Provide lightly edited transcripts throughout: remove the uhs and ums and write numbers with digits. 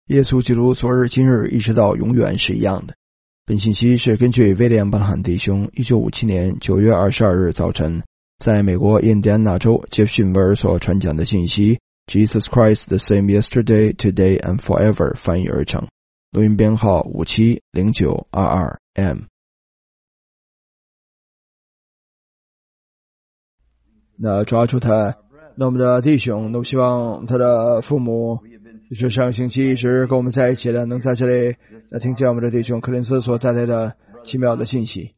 耶稣基督昨日今日一直到永远是一样的。本信息是根据威廉·巴拿汉弟兄1957年9月22日早晨在美国印第安纳州杰弗逊维尔所传讲的信息 Jesus Christ the same yesterday, today and forever 翻译而成，录音编号570922M。 那抓住他，那我们的弟兄都希望他的父母就是上星期一直跟我们在一起的，能在这里听见我们的弟兄柯林斯所带来的奇妙的信息。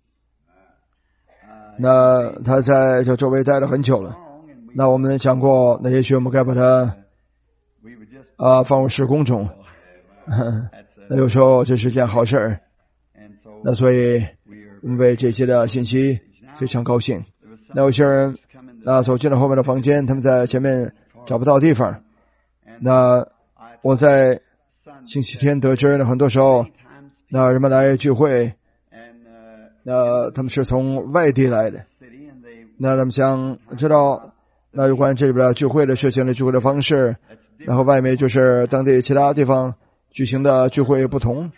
那他在这周围待了很久了，那我们想过，那也许我们该把他放入事工中，那有时候这是件好事儿。那所以我们为这些的信息非常高兴。那有些人走进了后面的房间，他们在前面找不到地方。那我在星期天得知呢，很多时候那人们来聚会，那他们是从外地来的，那他们想知道那有关这里边的聚会的事情的聚会的方式，然后外面就是当地其他地方举行的聚会不同。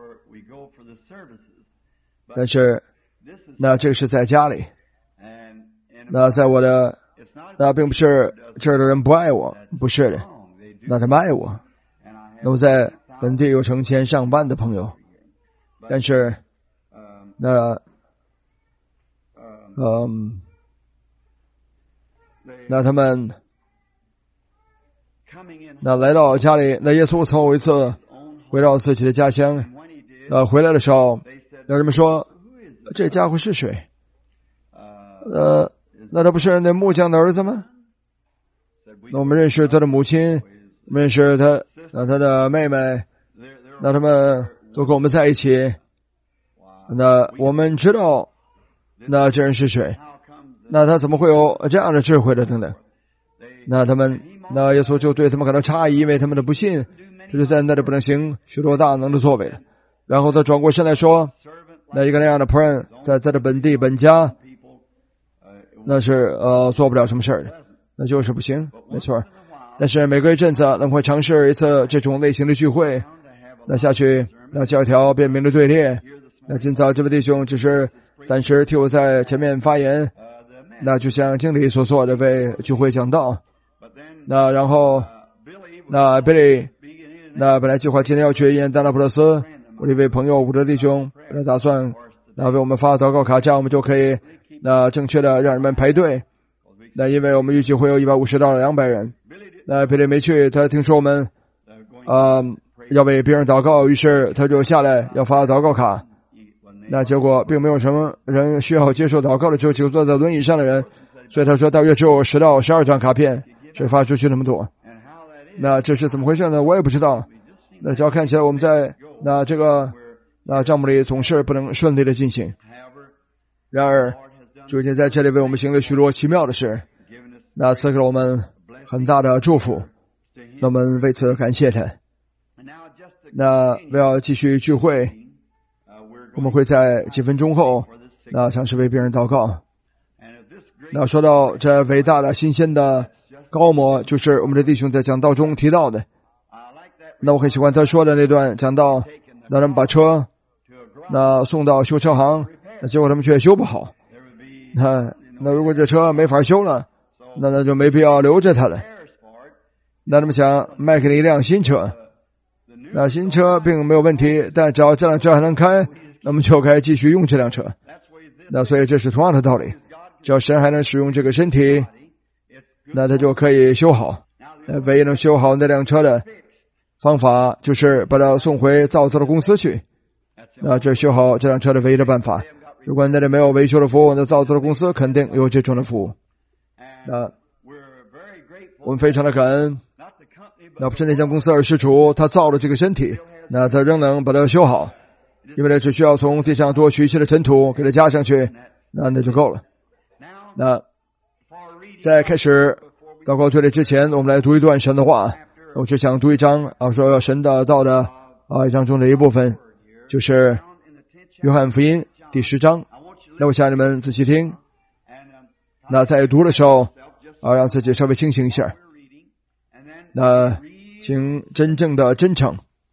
但是那这个是在家里，那在我的那并不是这儿的人不爱我，不是的，那他们爱我。那我在本地有成千上万的朋友，但是那他们那来到家里，那耶稣曾有一次回到自己的家乡，回来的时候，那人们说这家伙是谁？那他不是那木匠的儿子吗？那我们认识他的母亲，认识他的妹妹，那他们都跟我们在一起。那我们知道那这人是谁，那他怎么会有这样的智慧的等等。那耶稣就对他们感到诧异，因为他们的不信，他就在那里不能行许多大能的作为了。然后他转过身来说，那一个那样的仆人在他的本地本家，那是做不了什么事儿的，那就是不行，没错。但是每隔一阵子能会尝试一次这种类型的聚会，那下去那教条辨明的队列。那今早这位弟兄只是暂时替我在前面发言，那就像经理所做的为聚会讲道。那然后那 Billy 那本来计划今天要去印第安纳波利斯，我的一位朋友伍德弟兄本来打算那为我们发祷告卡，这样我们就可以那正确的让人们排队。那因为我们预计会有150到200人，那Billy没去，他听说我们要为别人祷告，于是他就下来要发祷告卡。那结果并没有什么人需要接受祷告的，只有几个坐在轮椅上的人，所以他说大约只有10到12张卡片，所以发出去那么多。那这是怎么回事呢？我也不知道。那只要看起来我们在这个账目里总是不能顺利的进行。然而主已经在这里为我们行了许多奇妙的事，那赐给了我们很大的祝福，那我们为此感谢他。那为了继续聚会，我们会在几分钟后那尝试为别人祷告。那说到这伟大的新鲜的高模，就是我们的弟兄在讲道中提到的。那我很喜欢他说的那段讲道，那他们把车那送到修车行，那结果他们却修不好。那如果这车没法修了，那就没必要留着它了。那他们想卖给你一辆新车，那新车并没有问题，但只要这辆车还能开，那么就该继续用这辆车。那所以这是同样的道理，只要神还能使用这个身体，那他就可以修好。那唯一能修好那辆车的方法就是把它送回造车的公司去，那这修好这辆车的唯一的办法。如果那里没有维修的服务，那造车的公司肯定有这种的服务。那我们非常的感恩，那不是那家公司而是主，他造了这个身体，那他仍能把它修好，因为他只需要从地上多取一些的尘土给它加上去，那就够了。那在开始祷告队列之前，我们来读一段神的话。我只想读一章说神的道的一章中的一部分，就是约翰福音第10章。那我想你们仔细听，那在读的时候让自己稍微清醒一下，那请真正的真诚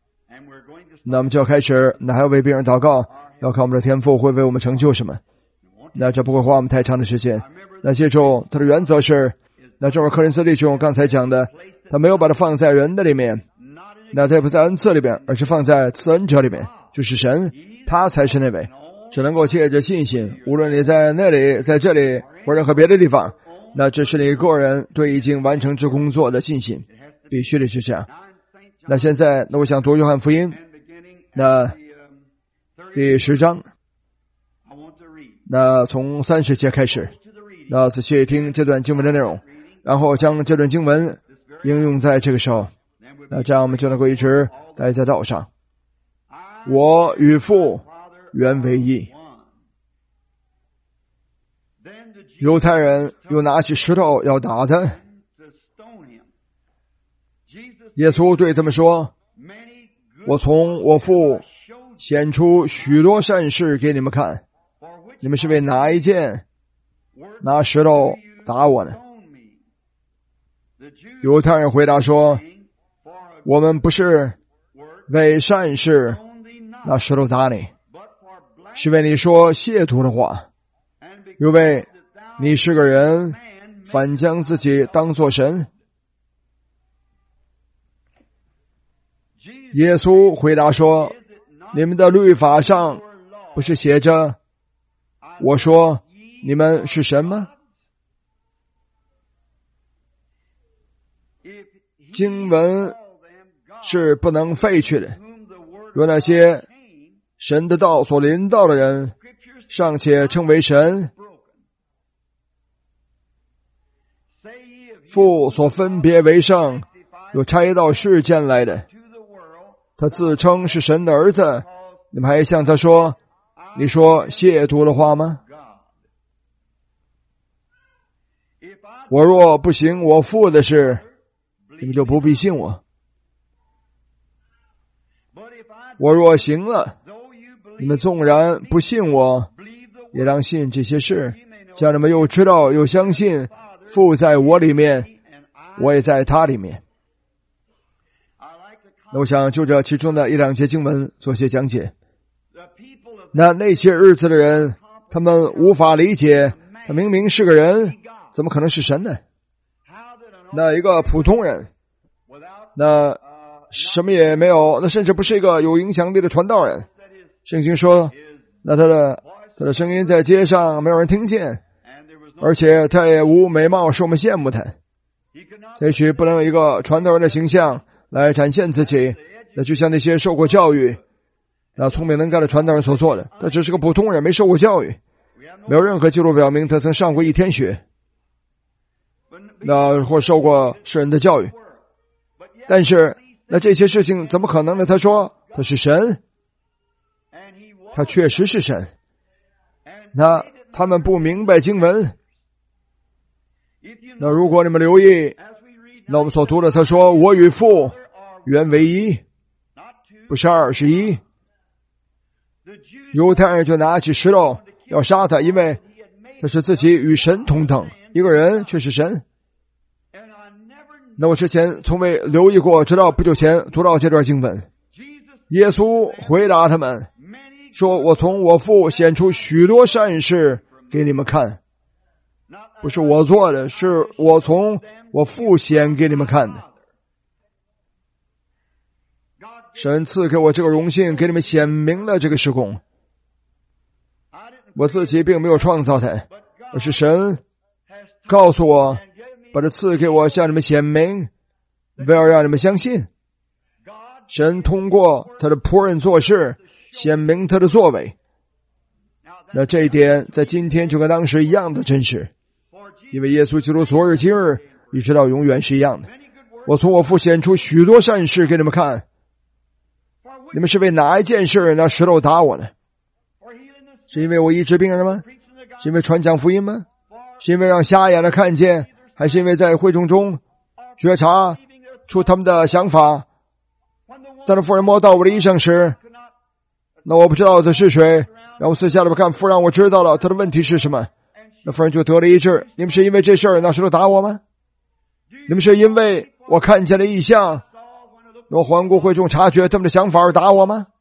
那我们就要开始，那还要为别人祷告，要看我们的天父会为我们成就什么。那这不会花我们太长的时间。那记住，它的原则是，那正如柯林斯弟兄刚才讲的，他没有把它放在人的里面，那他也不在恩赐里面，而是放在赐恩者里面，就是神，他才是那位，只能够借着信心，无论你在那里，在这里或任何别的地方，那这是你个人对已经完成这工作的信心，必须得是这样。那现在，那我想读约翰福音，那第10章，那从30节开始，那仔细听这段经文的内容，然后将这段经文应用在这个时候，那这样我们就能够一直待在道上。我与父原为一。犹太人又拿起石头要打他。耶稣对他们说，我从我父显出许多善事给你们看，你们是为哪一件拿石头打我呢？犹太人回答说，我们不是为善事拿石头打你，是为你说亵渎的话，因为你是个人，反将自己当作神。耶稣回答说，你们的律法上不是写着，我说你们是神吗？经文是不能废去的，若那些神的道所临到的人尚且称为神，父所分别为圣，有差到世间来的，他自称是神的儿子，你们还向他说，你说亵渎的话吗？我若不行我父的事，你们就不必信我。我若行了，你们纵然不信我，也当信这些事，叫你们又知道又相信父在我里面，我也在他里面。那我想就这其中的1-2节经文做些讲解。那些日子的人，他们无法理解，他明明是个人，怎么可能是神呢？那一个普通人，那什么也没有，那甚至不是一个有影响力的传道人。圣经说，那他的声音在街上没有人听见，而且他也无美貌使我们羡慕他。他也许不能有一个传道人的形象来展现自己，那就像那些受过教育、那聪明能干的传道人所做的。他只是个普通人，没受过教育，没有任何记录表明他曾上过1天学，那或受过世人的教育。但是那这些事情怎么可能呢？他说他是神，他确实是神。那他们不明白经文。那如果你们留意，那我们所读的，他说我与父原为一，不是2，是1。犹太人就拿起石头要杀他，因为他是自己与神同等，一个人却是神。那我之前从未留意过，直到不久前读到这段经文。耶稣回答他们说，我从我父显出许多善事给你们看，不是我做的，是我从我父显给你们看的。神赐给我这个荣幸，给你们显明了这个事工。我自己并没有创造它，而是神告诉我，把这赐给我，向你们显明，为了让你们相信。神通过他的仆人做事，显明他的作为。那这一点在今天就跟当时一样的真实，因为耶稣基督昨日今日一直到永远是一样的。我从我父显出许多善事给你们看，你们是为哪一件事拿石头打我呢？是因为我医治病人吗？是因为传讲福音吗？是因为让瞎眼的看见，还是因为在会众中觉察出他们的想法？当那妇人摸到我的衣裳时，那我不知道这是谁，然后私下里边看，妇人让我知道了他的问题是什么，那妇人就得了医治。你们是因为这事儿拿石头打我吗？你们是因为我看见了异象，我环顾会众察觉他们的想法而打我吗？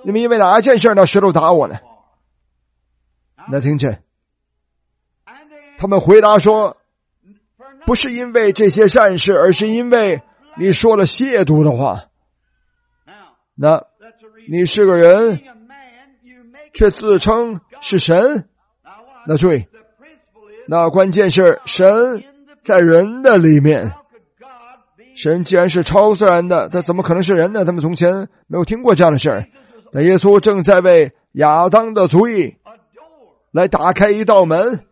你们因为哪件事拿石头打我呢？那听见他们回答说，不是因为这些善事，而是因为你说了亵渎的话。那你是个人，却自称是神。那注意，那关键是神在人的里面。神既然是超自然的，他怎么可能是人呢？他们从前没有听过这样的事儿。但耶稣正在为亚当的族裔来打开一道门。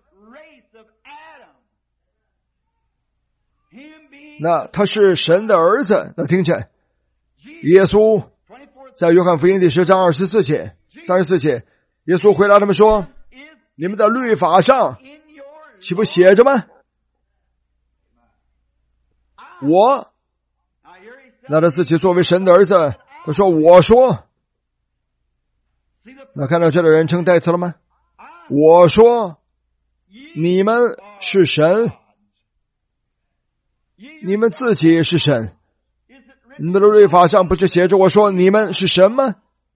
那他是神的儿子。那听见耶稣在约翰福音第10章34节、34节，耶稣回答他们说，你们的律法上岂不写着吗？我，那他自己作为神的儿子，他说我说。那看到这个人称代词了吗？我说你们是神，你们自己是神。你们的律法上不是写着我说你们是神吗？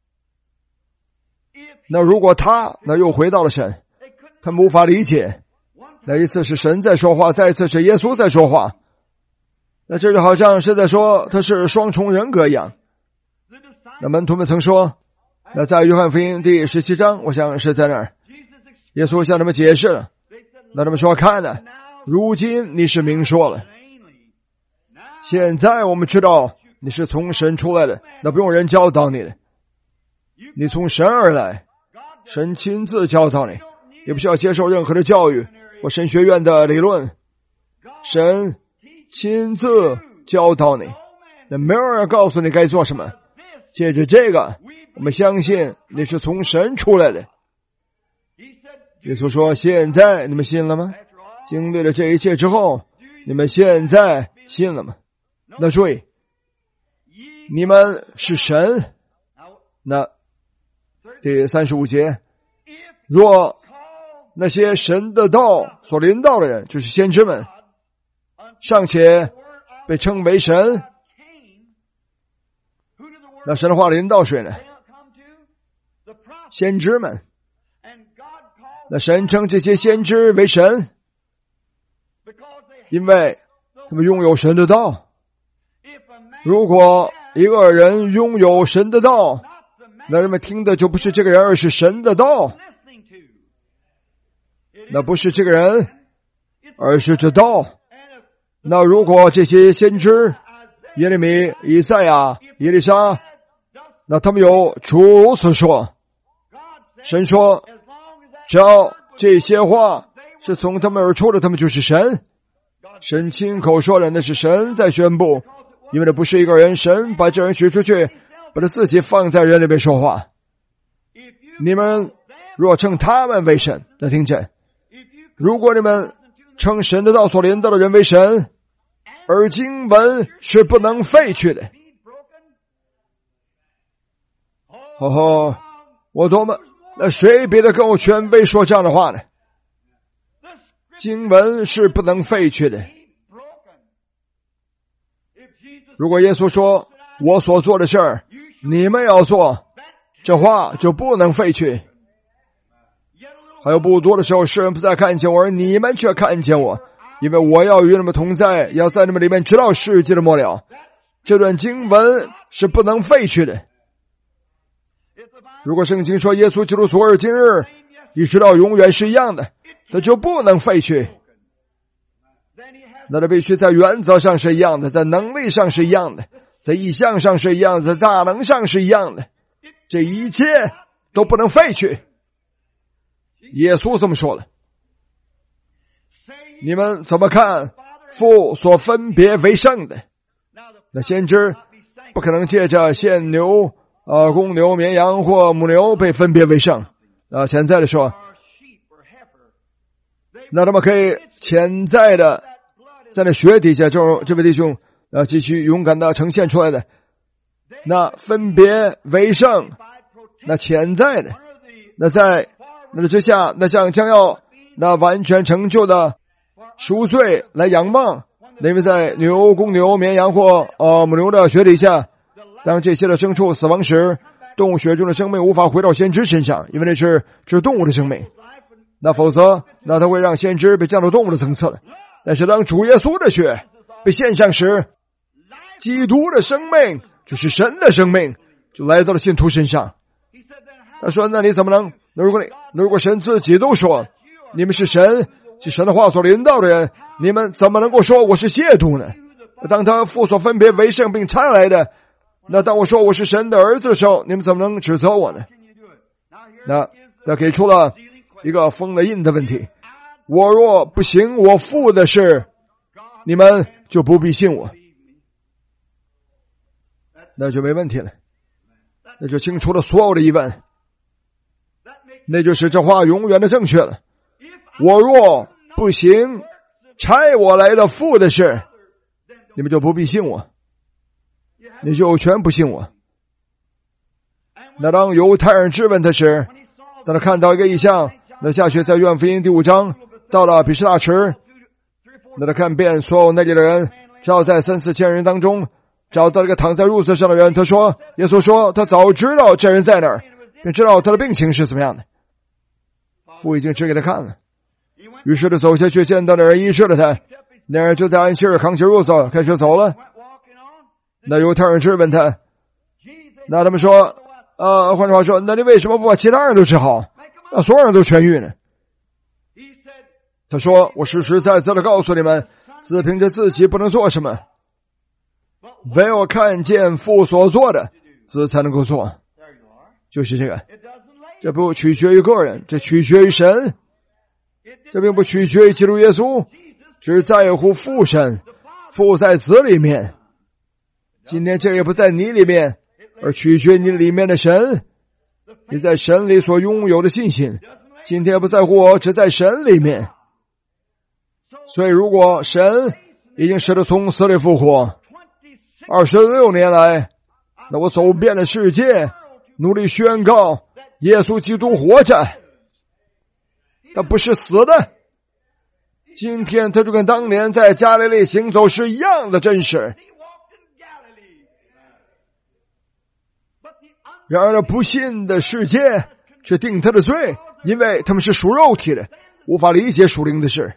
那如果那又回到了神，他们无法理解。那一次是神在说话，再一次是耶稣在说话。那这就好像是在说他是双重人格一样。那门徒们曾说，那在约翰福音第17章，我想是在那儿，耶稣向他们解释了。那他们说，看了，如今你是明说了，现在我们知道你是从神出来的，那不用人教导你的，你从神而来，神亲自教导你，也不需要接受任何的教育或神学院的理论，神亲自教导你，那没有人告诉你该做什么。借着这个，我们相信你是从神出来的。耶稣说，现在你们信了吗？经历了这一切之后，你们现在信了吗？那注意，你们是神。那第35节，若那些神的道所临到的人，就是先知们，尚且被称为神，那神的话临到谁呢？先知们。那神称这些先知为神，因为他们拥有神的道。如果一个人拥有神的道，那人们听的就不是这个人，而是神的道。那不是这个人，而是这道。那如果这些先知耶利米、以赛亚、以利沙，那他们有主如此说，神说只要这些话是从他们而出的，他们就是神。神亲口说的，那是神在宣布，因为这不是一个人，神把这人取出去，把他自己放在人里面说话。你们若称他们为神，那听见，如果你们称神的道所临到的人为神，而经文是不能废去的。我多么，那谁别的跟我权威说这样的话呢？经文是不能废去的。如果耶稣说我所做的事儿你们要做，这话就不能废去。还有不多的时候，世人不再看见我，而你们却看见我，因为我要与你们同在，要在你们里面直到世界的末了。这段经文是不能废去的。如果圣经说耶稣基督昨日今日一直到永远是一样的，那就不能废去。那它必须在原则上是一样的，在能力上是一样的，在意象上是一样的，在大能上是一样的，这一切都不能废去。耶稣这么说了。你们怎么看父所分别为圣的？那先知不可能借着献牛、公牛、绵羊或母牛被分别为圣。潜在的说，那他们可以潜在的在那血底下，这位弟兄继续勇敢的呈现出来的，那分别为圣，那潜在的，那在那之下，那像将要那完全成就的赎罪来仰望。因为在牛、公牛、绵羊或母牛的血底下，当这些的牲畜死亡时， 动物血中的生命无法回到先知身上，因为那是动物的生命。那否则，那它会让先知被降到动物的层次了。但是当主耶稣的血被献上时，基督的生命就是神的生命，就来到了信徒身上。他说：“那你怎么能？如果神自己都说你们是神，即神的话所领导的人，你们怎么能够说我是亵渎呢？当他父所分别为圣并差来的，那当我说我是神的儿子的时候，你们怎么能指责我呢？”那给出了一个封了印的问题：我若不行我父的事，你们就不必信我。那就没问题了，那就清除了所有的疑问，那就是这话永远的正确了。我若不行差我来的父的事，你们就不必信我，你就全不信我。那当犹太人质问他时，当他看到一个异象，那下去在约翰福音第5章，到了比士大池，那他看遍所有那里的人，只要在3、4千人当中找到一个躺在褥子上的人，他说，耶稣说他早知道这人在哪儿，并知道他的病情是怎么样的，父已经指给他看了。于是他走下去，见到的人医治了他，那人就在安息日扛起褥子开始走了。那犹太人质问他，那他们说换句话说，那你为什么不把其他人都治好，那所有人都痊愈呢？他说，我实实在在的告诉你们，自凭着自己不能做什么，唯有看见父所做的，子才能够做。就是这个，这不取决于个人，这取决于神，这并不取决于基督耶稣，只在乎父神，父在子里面。今天这个也不在你里面，而取决于你里面的神，你在神里所拥有的信心。今天不在乎我，只在神里面。所以如果神已经使他从死里复活26年来，那我走遍了世界，努力宣告耶稣基督活着，他不是死的。今天他就跟当年在加利利行走是一样的真实。然而不信的世界却定他的罪，因为他们是属肉体的，无法理解属灵的事。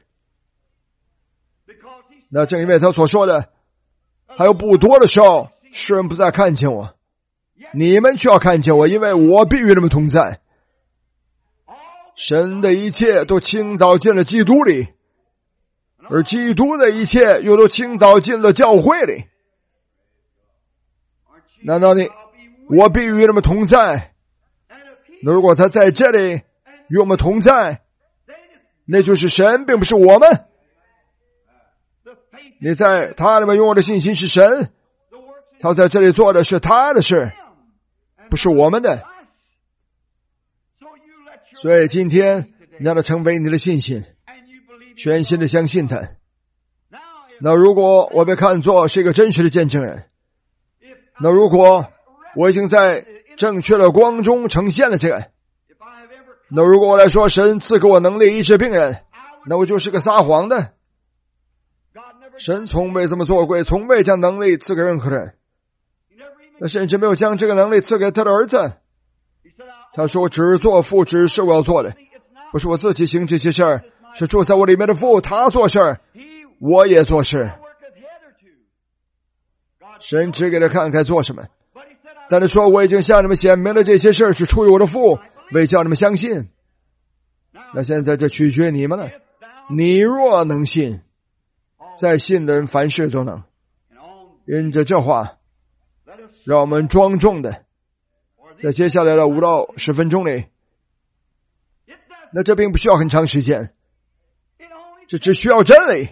那正因为他所说的还有不多的时候，世人不再看见我，你们却要看见我，因为我必与你们同在。神的一切都倾倒进了基督里，而基督的一切又都倾倒进了教会里。难道我必与你们同在？那如果他在这里与我们同在，那就是神，并不是我们。你在他里面拥有的信心是神，他在这里做的是他的事，不是我们的。所以今天让它成为你的信心，全心的相信他。那如果我被看作是一个真实的见证人，那如果我已经在正确的光中呈现了这个，那如果我来说神赐给我能力医治病人，那我就是个撒谎的。神从未这么做过，从未将能力赐给任何人，那甚至没有将这个能力赐给他的儿子。他说，我只做父指示我要做的，不是我自己行这些事儿，是住在我里面的父，他做事儿，我也做事。神只给他看该做什么，但他说，我已经向你们显明了这些事儿是出于我的父，为叫你们相信。那现在这取决你们了，你若能信，在信的人凡事都能。因着这话，让我们庄重的在接下来的5到10分钟里，那这并不需要很长时间，这只需要真理。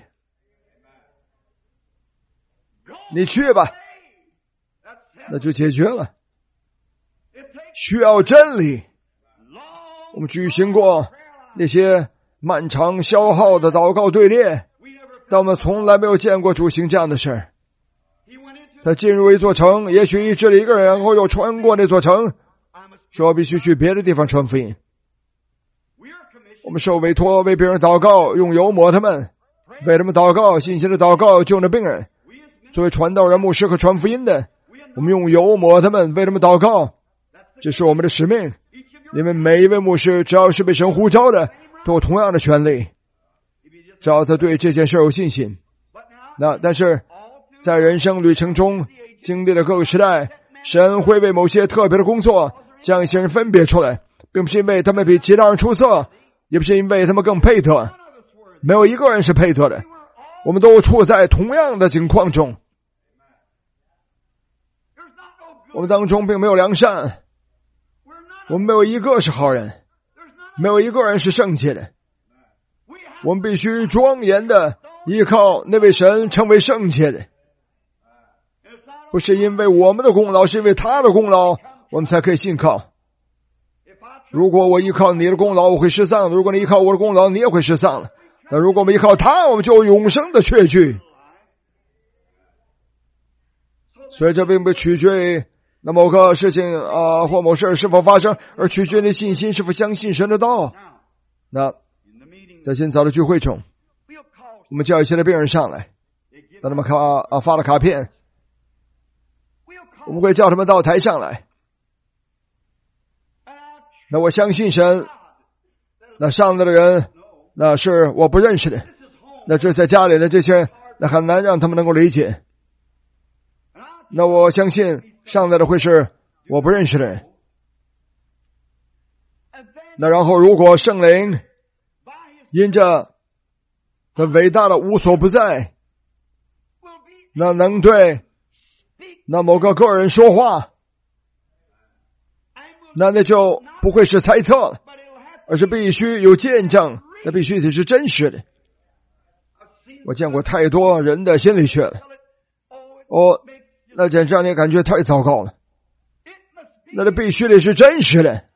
你去吧，那就解决了。需要真理。我们举行过那些漫长消耗的祷告队列，但我们从来没有见过主行这样的事。他进入一座城，也许医治了一个人，然后又穿过那座城，说必须去别的地方传福音。我们受委托为别人祷告，用油抹他们，为他们祷告，信心的祷告救那病人。作为传道人、牧师和传福音的，我们用油抹他们，为他们祷告， 这是我们的使命。你们每一位牧师，只要是被神呼召的，都有同样的权利，只要他对这件事有信心。但是在人生旅程中经历了各个时代，神会为某些特别的工作将一些人分别出来，并不是因为他们比其他人出色，也不是因为他们更配得，没有一个人是配得的，我们都处在同样的境况中。我们当中并没有良善，我们没有一个是好人，没有一个人是圣洁的。我们必须庄严的依靠那位神成为圣洁的，不是因为我们的功劳，是因为他的功劳我们才可以信靠。如果我依靠你的功劳，我会失丧的；如果你依靠我的功劳，你也会失丧的。但如果我们依靠他，我们就有永生的确据。所以这并不取决于那某个事情或某事是否发生，而取决于你信心是否相信神的道。那在今早的聚会中，我们叫一些的病人上来，让他们发了卡片，我们会叫他们到台上来。那我相信神，那上来的人那是我不认识的，那这在家里的这些那很难让他们能够理解。那我相信上来的会是我不认识的人。那然后如果圣灵因着他伟大的无所不在，那能对那某个个人说话，那就不会是猜测了，而是必须有见证，那必须得是真实的。我见过太多人的心理学了，那简直让你感觉太糟糕了。那必须得是真实的。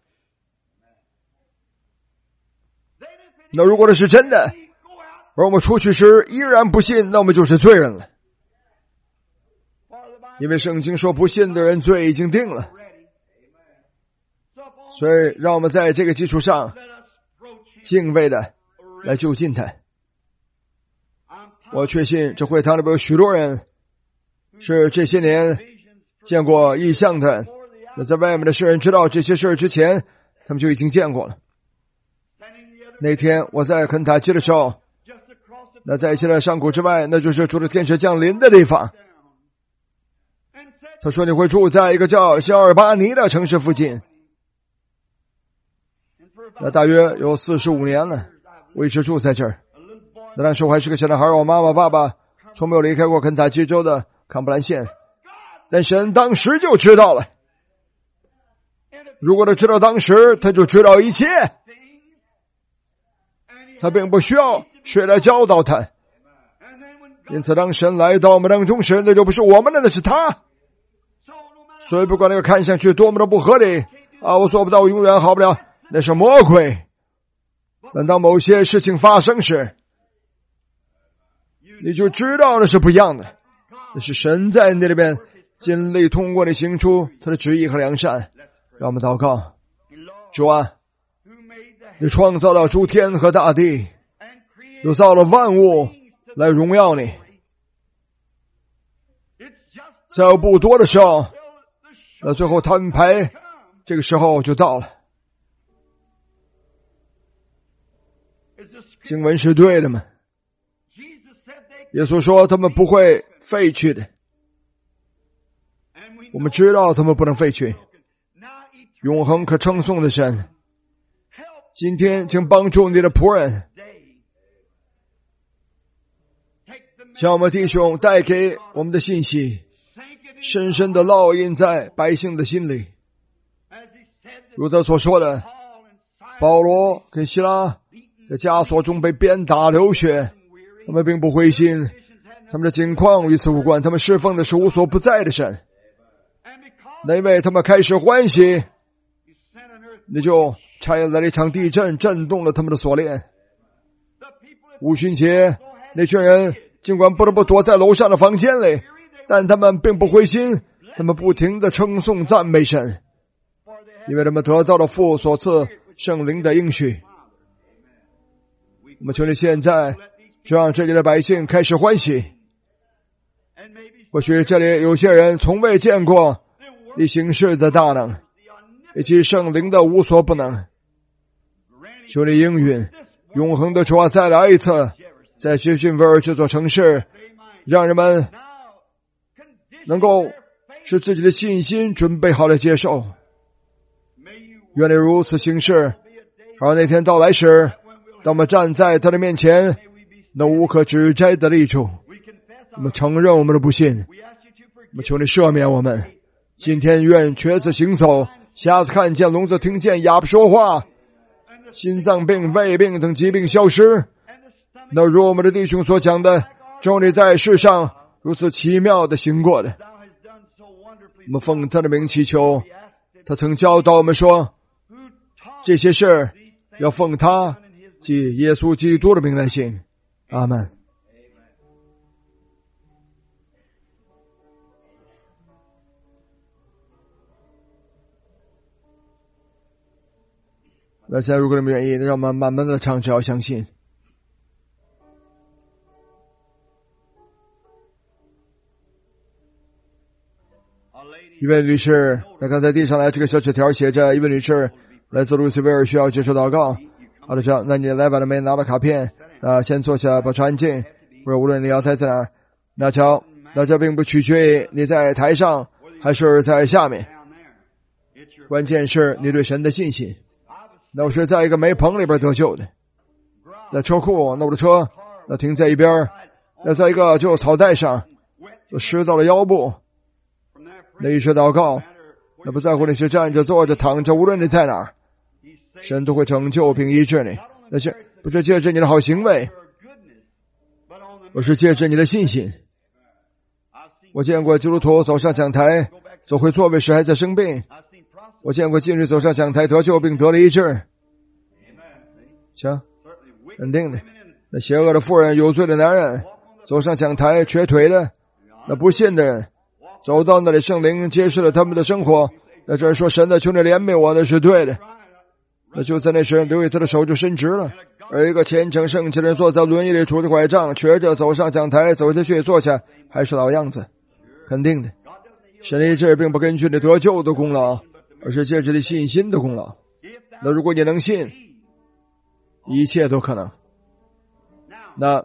那如果这是真的，而我们出去时依然不信，那我们就是罪人了。因为圣经说不信的人罪已经定了。所以让我们在这个基础上敬畏的来就近他。我确信这会堂里边有许多人是这些年见过异象的，那在外面的世人知道这些事之前，他们就已经见过了。那天我在肯塔基的时候，那在一些的山谷之外，那就是主的天使降临的地方。他说你会住在一个叫肖尔巴尼的城市附近，那大约有45年了，我一直住在这儿。那时候我还是个小男孩，我妈妈爸爸从没有离开过肯塔基州的康普兰县，但神当时就知道了。如果他知道当时，他就知道一切，他并不需要谁来教导他。因此当神来到我们当中时，那就不是我们的，那是他。所以不管那个看上去多么的不合理我做不到，我永远好不了，那是魔鬼。但当某些事情发生时，你就知道那是不一样的，那是神在那里边尽力通过你行出他的旨意和良善。让我们祷告。主啊，你创造了诸天和大地，又造了万物来荣耀你。在不多的时候，那最后摊牌这个时候就到了。经文是对的吗？耶稣说他们不会废去的，我们知道他们不能废去。永恒可称颂的神，今天请帮助你的仆人，将我们弟兄带给我们的信息深深的烙印在百姓的心里。如他所说的，保罗跟希拉在枷锁中被鞭打流血，他们并不灰心，他们的境况与此无关，他们侍奉的是无所不在的神。那因为他们开始欢喜，你就差来了一场地震，震动了他们的锁链。五旬节那群人尽管不得不躲在楼上的房间里，但他们并不灰心，他们不停地称颂赞美神，因为他们得到了父所赐圣灵的应许。我们求你现在就让这里的百姓开始欢喜。或许这里有些人从未见过你行事的大能， 以及圣灵的无所不能。求你应允永恒的主啊，再来一次，在杰逊维尔这座城市，让人们能够使自己的信心准备好了接受。愿你如此行事，而那天到来时，当我们站在他的面前，能无可指摘的立住。我们承认我们的不信，我们求你赦免我们。今天愿瘸子行走，瞎子看见，聋子听见，哑巴说话，心脏病、胃病等疾病消失。那如我们的弟兄所讲的，只有你在世上如此奇妙的行过的。我们奉他的名祈求，他曾教导我们说，这些事要奉他即耶稣基督的名来行。阿们。那现在如果你们愿意，让我们慢慢的唱，只要相信。一位女士，那刚才递上来这个小纸条写着，一位女士来自路西威尔，需要接受祷告。好的，这样，那你来把他们拿到卡片，先坐下，保持安静。或者无论你要在哪，那瞧，那这并不取决于你在台上还是在下面，关键是你对神的信心。那我是在一个煤棚里边得救的，那车库，那我的车那停在一边，那在一个旧草带上，就湿到了腰部。那一时祷告，那不在乎你是站着坐着躺着，无论你在哪儿，神都会拯救并医治你。那是不是借着你的好行为，而是借着你的信心。我见过基督徒走上讲台，走回座位时还在生病。我见过妓女走上讲台得救并得了医治。瞧，肯定的。那邪恶的妇人、有罪的男人走上讲台，瘸腿的，那不信的人走到那里，圣灵揭示了他们的生活。那这儿说神的，求你怜悯我，那是对的。那就在那时，刘以他的手就伸直了，而一个虔诚圣洁的人坐在轮椅里，拄着拐杖，瘸着走上讲台，走下去坐下，还是老样子。肯定的，神的医治并不根据你得救的功劳，而是借着你信心的功劳。那如果你能信，一切都可能。那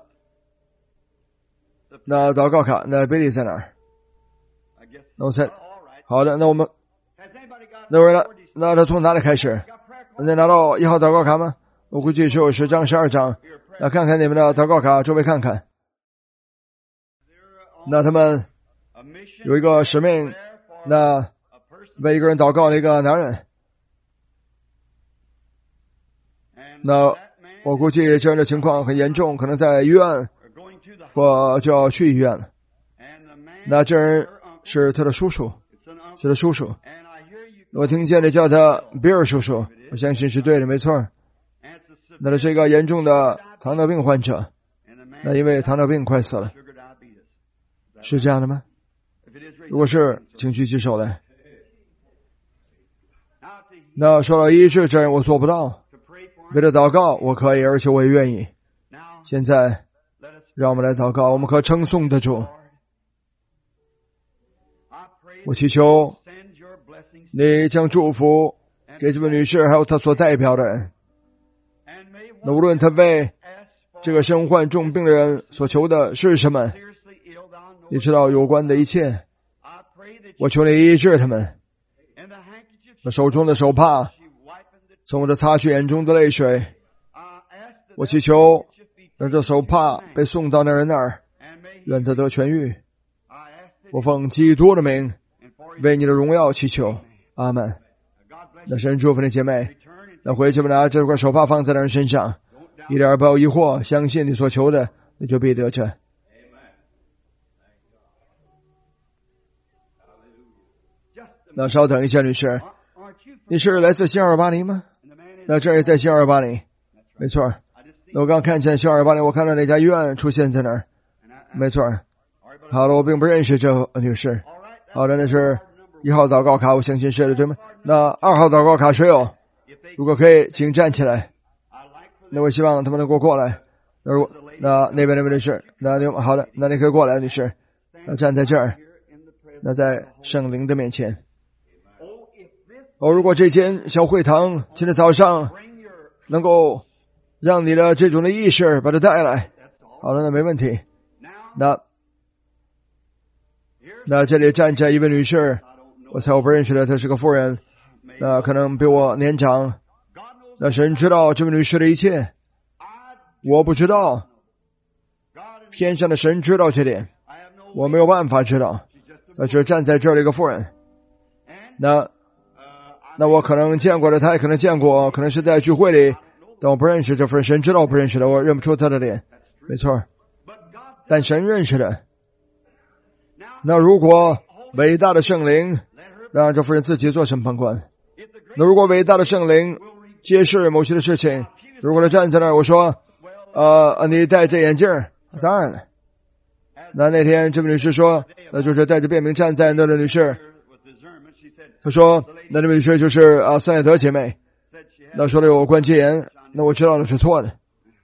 祷告卡，那比利在哪儿？那我猜，好的，那我们那位了，那他从哪里开始？能拿到1号祷告卡吗？我估计是有10张、12张。那看看你们的祷告卡，周围看看。那他们有一个使命，那为一个人祷告的一个男人。那我估计这样的情况很严重，可能在医院或就要去医院了。那这人是他的叔叔，是他叔叔。我听见你叫他比尔叔叔，我相信是对的，没错。那他是一个严重的糖尿病患者，那因为糖尿病快死了，是这样的吗？如果是，请举起手来。那说到医治，这样我做不到。为了祷告，我可以，而且我也愿意。现在，让我们来祷告，我们可称颂的主。我祈求你将祝福给这位女士，还有她所代表的人。那无论她为这个身患重病的人所求的是什么，你知道有关的一切。我求你医治他们。那手中的手帕从我的擦去眼中的泪水。我祈求让这手帕被送到那人那儿，愿他得痊愈。我奉基督的名为你的荣耀祈求，阿们。那神祝福你姐妹，那回去吧，拿这块手帕放在那人身上，一点不要疑惑，相信你所求的，你就必得着。那稍等一下，女士，你是来自新奥尔巴尼吗？那这也在新奥尔巴尼，没错。那我刚看见新奥尔巴尼，我看到那家医院出现在那儿，没错。好了，我并不认识这女士。好的，那是1号祷告卡，我相信是的，对吗？那2号祷告卡谁有？如果可以，请站起来。那我希望他们能够过来。那边女士，好的，那你可以过来，女士。那站在这儿，那在圣灵的面前。 如果这间小会堂今天早上能够让你的这种的意识把它带来，好了，那没问题。那这里站着一位女士，我猜我不认识的，她是个妇人，那可能比我年长。那神知道这位女士的一切，我不知道。天上的神知道这点，我没有办法知道。她只站在这儿的一个妇人。那我可能见过的，她也可能见过，可能是在聚会里，但我不认识这妇人。神知道我不认识的，我认不出她的脸，没错。但神认识的。那如果伟大的圣灵让这妇人自己做审判官，那如果伟大的圣灵揭示某些的事情，如果他站在那儿，我说你戴着眼镜，当然了。那天这位女士说，那就是戴着便名站在那的女士，她说那位女士就是斯奈德姐妹，那说的有关节炎，那我知道了是错的。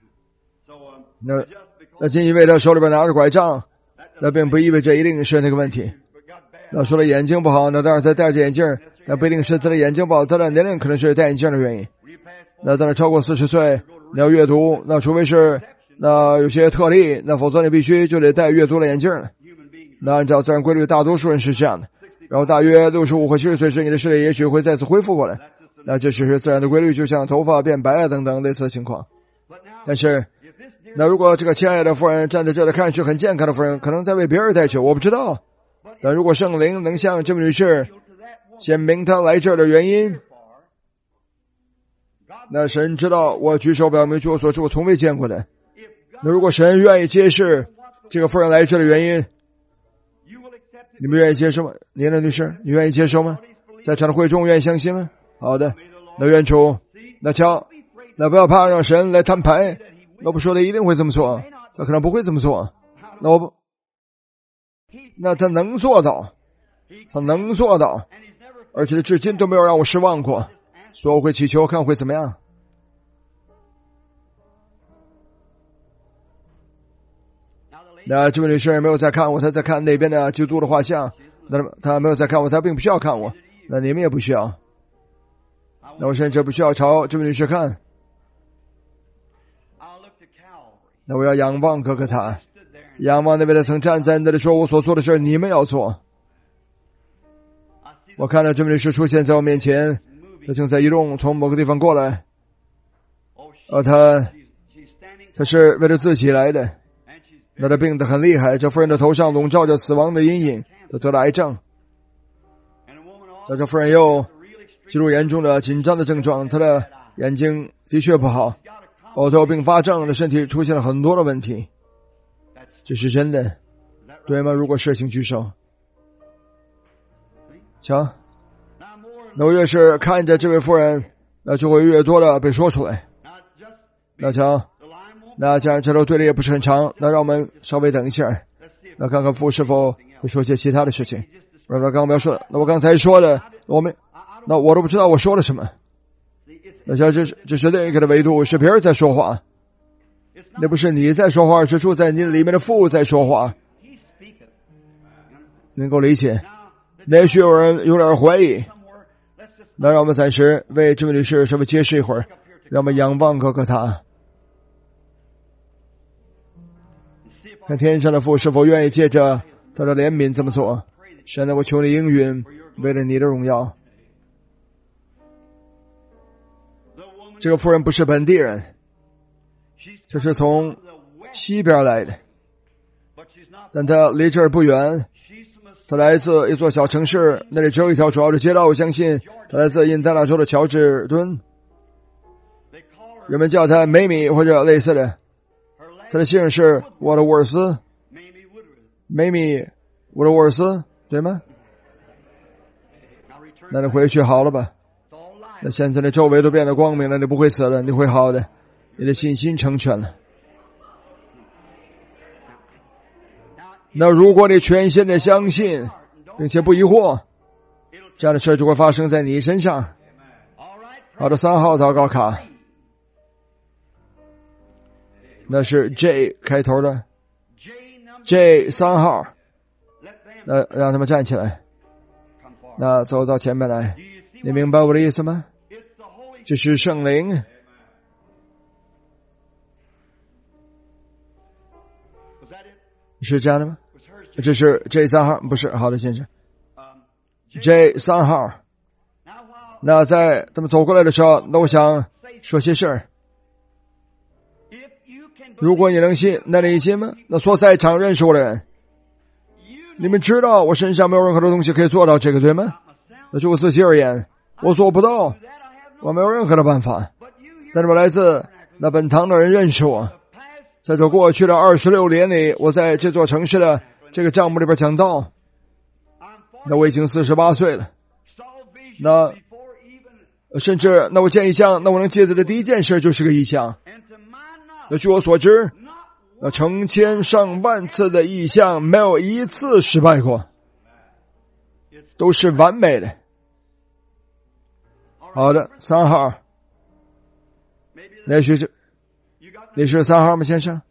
那仅因为她手里边拿着拐杖，那并不意味着一定是那个问题。那说了眼睛不好，那当然他戴着眼镜，但不一定是他的眼睛不好，他的年龄可能是戴眼镜的原因。那当然超过40岁，你要阅读，那除非是那有些特例，那否则你必须就得戴阅读的眼镜了。那按照自然规律，大多数人是这样的。然后大约65或70岁时，你的视力也许会再次恢复过来。那这只是自然的规律，就像头发变白等等类似的情况。但是那如果这个亲爱的妇人站在这里，看上去很健康的妇人，可能在为别人代求，我不知道。但如果圣灵能向这位女士显明她来这儿的原因，那神知道我举手表明据我所知我从未见过的。那如果神愿意揭示这个妇人来这儿的原因，你们愿意接受吗？您的女士，你愿意接受吗？在场的会众愿意相信吗？好的，那愿主，那瞧，那不要怕让神来摊牌，那不说他一定会这么做，他可能不会这么做，那他能做到，而且至今都没有让我失望过，所以我会祈求看会怎么样。那这位女士没有在看我，她在看那边的基督的画像，那她没有在看我，她并不需要看我，那你们也不需要，那我甚至不需要朝这位女士看，那我要仰望哥哥他，仰望那边的曾站在那里说我所做的事你们要做。我看到这位女士出现在我面前，她正在移动，从某个地方过来，她是为了自己来的，那她病得很厉害，这妇人的头上笼罩着死亡的阴影，她得了癌症，那这妇人又进入严重的紧张的症状，她的眼睛的确不好，都有并发症的身体出现了很多的问题，这是真的，对吗？如果是请举手。瞧，那我越是看着这位妇人，那就会越多的被说出来。那瞧，那既然这条队列也不是很长，那让我们稍微等一下，那看看父是否会说些其他的事情。刚刚不要说了，那我刚才说的，那我都不知道我说了什么。那像这是另一个的维度，是别人在说话，那不是你在说话，是住在你里面的父在说话，能够理解。也许有人有点怀疑，那让我们暂时为这位女士稍微解释一会儿，让我们仰望哥哥他，看天上的父是否愿意借着他的怜悯这么做。神啊，我求你应允，为了你的荣耀。这个妇人不是本地人，这是从西边来的，但她离这儿不远，她来自一座小城市，那里只有一条主要的街道，我相信她来自印第安纳州的乔治敦，人们叫她梅米或者类似的，她的姓是沃德沃尔斯，梅米沃德沃尔斯，对吗？那你回去好了吧，那现在的周围都变得光明了，你不会死了，你会好的，你的信心成全了。那如果你全心的相信并且不疑惑，这样的事就会发生在你身上。好的，3号祷告卡，那是 J 开头的 J 3号，那让他们站起来，那走到前面来。 你明白我的意思吗？这是圣灵。是这样的吗？这是 J3 号，不是，好的先生。J3 号。那在咱们走过来的时候，那我想说些事儿。如果你能信，那你信吗？那所在场认识我的人，你们知道我身上没有任何的东西可以做到这个，对吗？那就我自己而言，我做不到，我没有任何的办法。在你们来自那本堂的人认识我，在这过去的26年里，我在这座城市的这个帐幕里边讲道。那我已经48岁了，那甚至那我见异象，那我能记得的第一件事就是个异象。那据我所知，那成千上万次的异象没有一次失败过，都是完美的。好的，3号，那是3号吗，先生？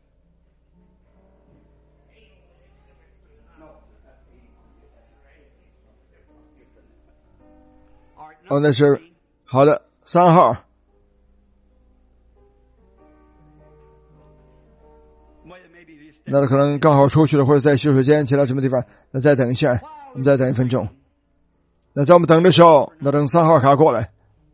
哦，那是好的，3号。那可能刚好出去了，或者在洗手间其他什么地方，那再等一下，我们再等1分钟。那在我们等的时候，那等3号卡过来。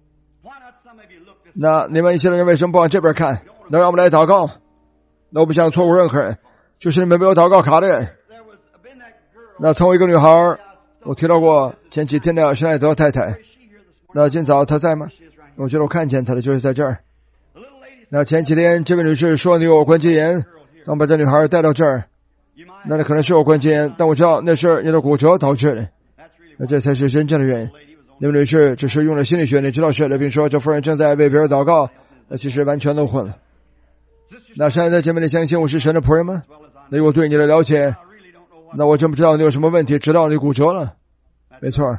那你们一些人为什么不往这边看？那让我们来祷告。那我不想错过任何人，就是你们没有祷告卡的人。那曾有一个女孩，我提到过前几天的施耐德太太。那今早她在吗？我觉得我看见她的就是在这儿。那前几天这位女士说你有关节炎，当把这女孩带到这儿，那可能是有关节炎，但我知道那是你的骨折导致的，那这才是真正的原因。那位女士只是用了心理学，你知道是的，并说这夫人正在为别人祷告，那其实完全都混了。那现在在前面，你相信我是神的仆人吗？那我对你的了解，那我真不知道你有什么问题，直到你骨折了。没错。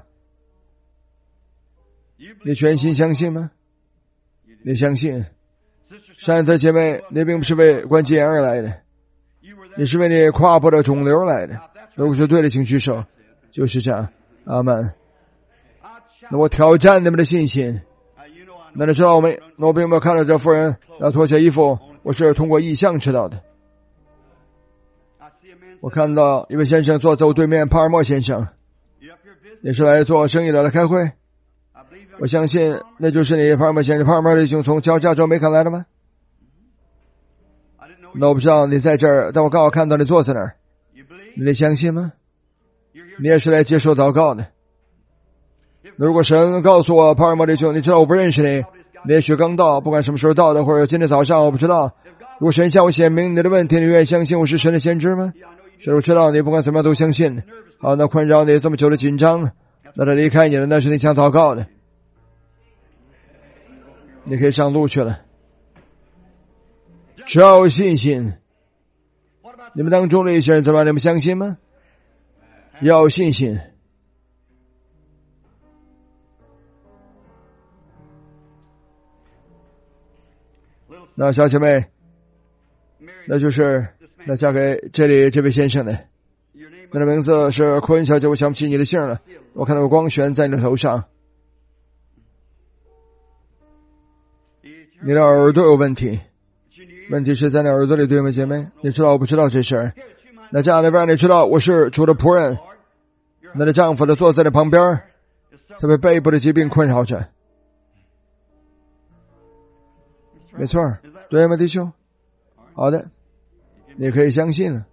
你全心相信吗？你相信善的姐妹，你并不是为关节炎而来的，你是为你胯部的肿瘤来的。如果是对的，请举手。就是这样，阿们。那我挑战你们的信心。那你知道我并没有看到这妇人要脱下衣服，我是通过异象知道的。我看到一位先生坐在我对面，帕尔默先生。你是来做生意的，来开会？我相信那就是你，帕尔默先生。帕尔默弟兄从加州没看来的吗？那我不知道你在这儿，但我刚好看到你坐在那儿。你相信吗？你也是来接受祷告的。如果神告诉我，帕尔默弟兄，你知道我不认识你，你也许刚到，不管什么时候到的，或者今天早上，我不知道。如果神向我显明你的问题，你愿意相信我是神的先知吗？是我知道你不管怎么样都相信。好，那困扰你这么久的紧张，那他离开你了，那是你想祷告的。你可以上路去了。只要有信心。你们当中的一些人怎么样？你们相信吗？要有信心。那小姐妹，那就是那嫁给这里这位先生的，那的名字是坤小姐，我想不起你的姓了。我看到有光旋在你的头上。你的耳朵有问题，问题是在你耳朵里，对吗，姐妹？你知道我不知道这事儿。那这样的让你知道我是主的仆人。那的丈夫的坐在你旁边，他被背部的疾病困扰着。没错，对吗，弟兄？好的，你可以相信了。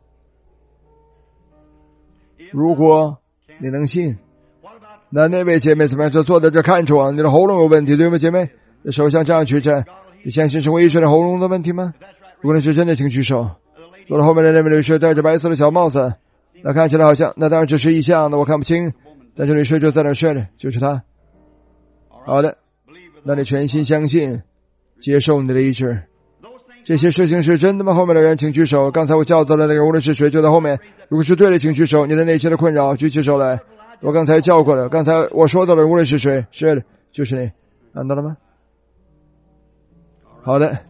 如果你能信，那位姐妹怎么样？就坐在这看着我，你的喉咙有问题，对吗，姐妹？手像这样举着，你相信是我医生的喉咙的问题吗？如果你是真的，请举手。坐在后面的那位女士戴着白色的小帽子，那看起来好像，那当然只是异象，那我看不清。但这女士就在那睡着，就是她。好的，那你全心相信，接受你的医治。这些事情是真的吗？后面的人请举手。刚才我叫到的那个无论是谁就在后面，如果是对的请举手。你的内心的困扰举起手来。我刚才叫过了，刚才我说到了无论是谁，是的，就是你，看到了吗？好的。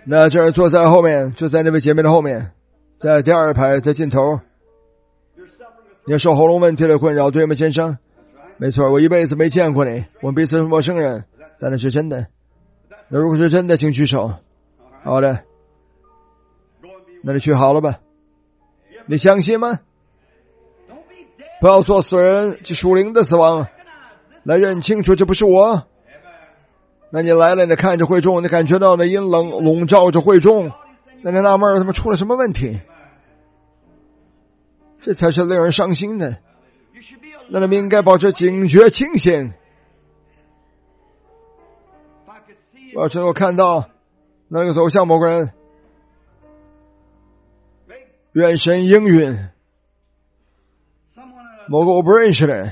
那这儿坐在后面，就在那位姐妹的后面，在第二排，在尽头。你受喉咙问题的困扰，对吗，先生？没错，我一辈子没见过你，我们彼此是陌生人，但那是真的。那如果是真的，请举手。好的，那你去好了吧？你相信吗？不要做死人及属灵的死亡，来认清楚这不是我。那你来了，你看着会众，你感觉到那阴冷笼罩着会众，那你纳闷他们出了什么问题？这才是令人伤心的。那你们应该保持警觉清醒。我要是能够看到那个走向某个人，愿神应允。某个我不认识的人，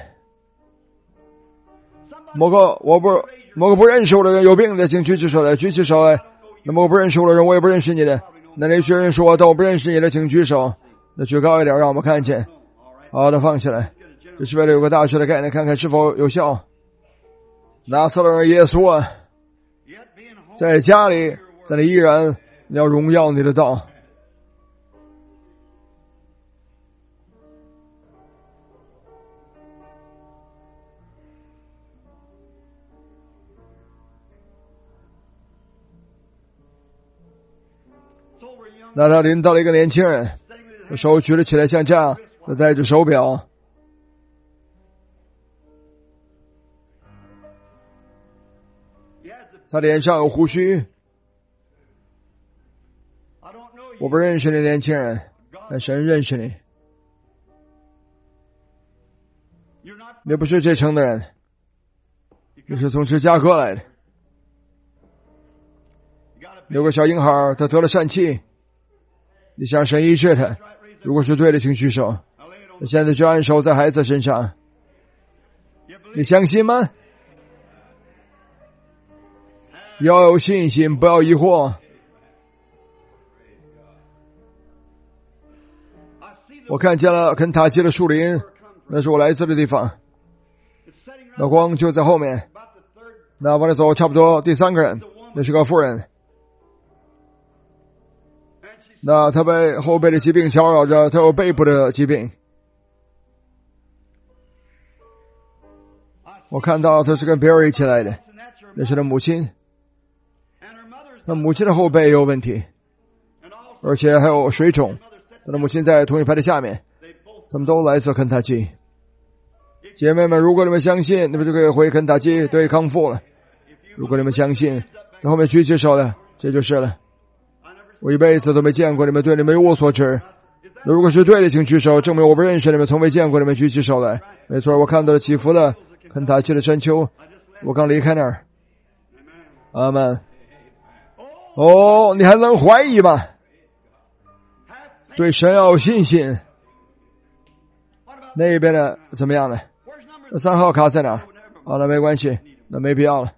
某个不认识我的人，有病的请举起手来，举起手来。那么我不认识我的人，我也不认识你的，那那些人说我都不认识你的，请举手。那举高一点，让我们看见。好的，放起来。这是为了有个大学的概念，看看是否有效。拿撒勒人耶稣啊，在家里，在你依然你要荣耀你的道。那他领到了一个年轻人，手举了起来像这样，他戴着手表。他脸上有胡须。我不认识那年轻人，但神认识你。你不是这城的人，你是从芝加哥来的。有个小婴孩，他得了疝气，你想神医治他，如果是对的，请举手。现在就按手在孩子身上，你相信吗？要有信心，不要疑惑。我看见了肯塔基的树林，那是我来自的地方。那光就在后面，那往里走差不多第三个人，那是个妇人。那他被后背的疾病搅扰着，他有背部的疾病。我看到他是跟别人一起来的，那是他母亲。他母亲的后背有问题，而且还有水肿。他的母亲在同一排的下面，他们都来自肯塔基。姐妹们，如果你们相信，你们就可以回肯塔基得以康复了。如果你们相信，在后面举起手的，这就是了。我一辈子都没见过你们，对你们一无所知。如果是对的，请举手，证明我不认识你们，从未见过你们，举起手来。没错，我看到了起伏的肯塔基的山丘，我刚离开那儿。阿们。哦，你还能怀疑吗？对神要有信心。那边的怎么样呢？3号卡在哪儿？好了，没关系，那没必要了。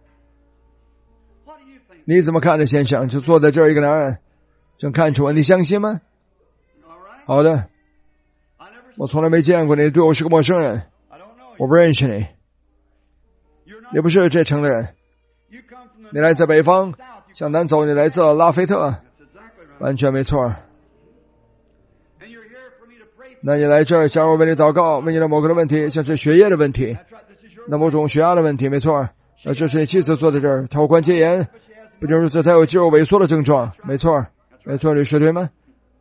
你怎么看着，先生？就坐在这儿一个男人，正看着我，你相信吗？好的，我从来没见过你，对我是个陌生人，我不认识你，你不是这城的人，你来自北方，向南走，你来自拉菲特，完全没错。那你来这儿，想我为你祷告，问你的某个的问题，像是血液的问题，那某种血压的问题，没错。这是你妻子坐在这儿，她有关节炎，不仅如此，她有肌肉萎缩的症状，没错，没错，律师对吗？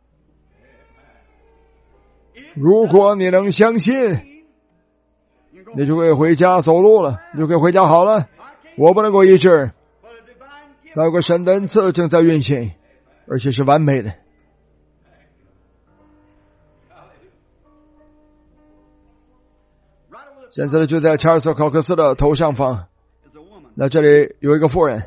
如果你能相信，你就可以回家走路了，你就可以回家好了。我不能够医治，但有个神的恩赐正在运行，而且是完美的。现在就在查尔斯·考克斯的头上方，那这里有一个妇人，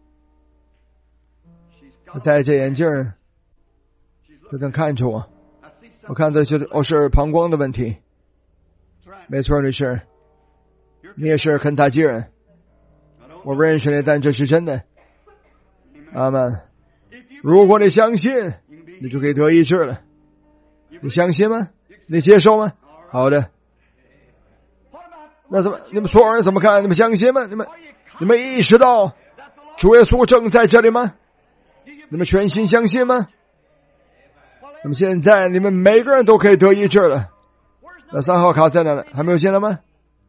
她戴着眼镜，她正看着我，我看的是膀胱的问题。没错，女士，你也是肯塔基人，我不认识你，但这是真的。阿们。如果你相信，你就可以得医治了。你相信吗？你接受吗？好的。那怎么？你们所有人怎么看？你们相信吗？你们意识到主耶稣正在这里吗？ 你们全心相信吗？那么现在你们每个人都可以得医治了。那3号卡在哪呢？还没有进来吗？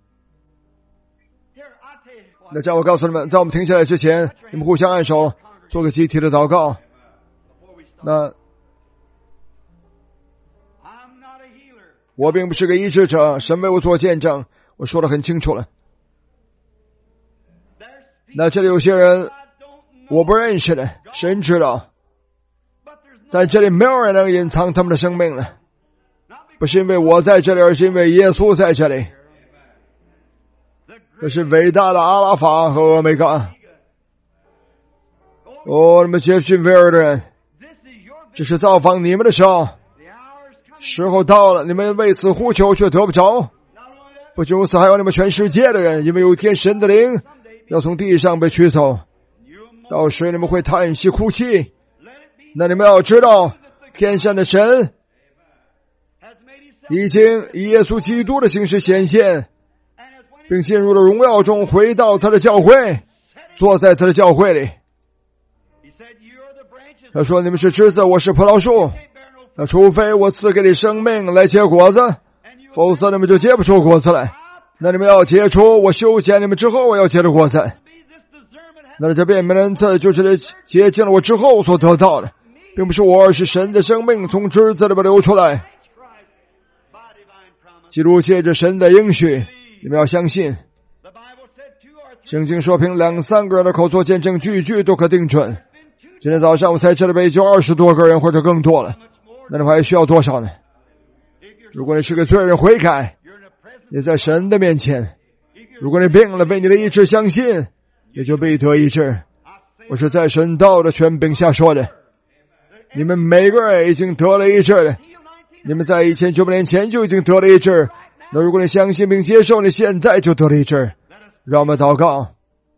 那这样我告诉你们，在我们停下来之前，你们互相按手，做个集体的祷告。那我并不是个医治者，神为我做见证，我说得很清楚了。那这里有些人我不认识的，神知道，在这里没有人能隐藏他们的生命了，不是因为我在这里，而是因为耶稣在这里。这是伟大的阿拉法和欧米伽。你们接续威尔的人，这是造访你们的时候，时候到了，你们为此呼求却得不着。不仅如此，还有你们全世界的人，因为有一天神的灵要从地上被取走，到时你们会叹息哭泣。那你们要知道，天上的神已经以耶稣基督的形式显现，并进入了荣耀中，回到他的教会，坐在他的教会里。他说，你们是枝子，我是葡萄树，那除非我赐给你生命来结果子，否则你们就结不出果子来。那你们要结出我修剪你们之后我要结的果子。那这辨明的恩赐就是洁净了我之后所得到的，并不是我，而是神的生命从枝子里边流出来。基督借着神的应许，你们要相信。圣经说，凭2、3个人的口做见证，句句都可定准。今天早上我才这里边就20多个人或者更多了，那你们还需要多少呢？如果你是个罪人悔改，你在神的面前，如果你病了，为你的医治相信，也就必得医治。我是在神道的权柄下说的，你们每个人已经得了医治了，你们在1900年前就已经得了医治。那如果你相信并接受，你现在就得了医治。让我们祷告。